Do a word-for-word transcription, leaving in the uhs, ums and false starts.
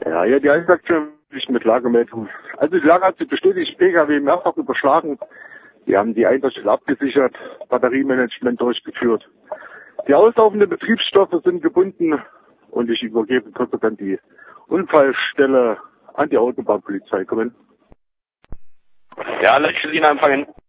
Ja, ja, die Einsatzstelle ist mit Lagemeldung. Also die Lage hat sich bestätigt, P K W mehrfach überschlagen. Wir haben die Einsatzstelle abgesichert, Batteriemanagement durchgeführt. Die auslaufenden Betriebsstoffe sind gebunden und ich übergebe konsequent die Unfallstelle an die Autobahnpolizei. Kommen. Ja, Leitstelle empfangen.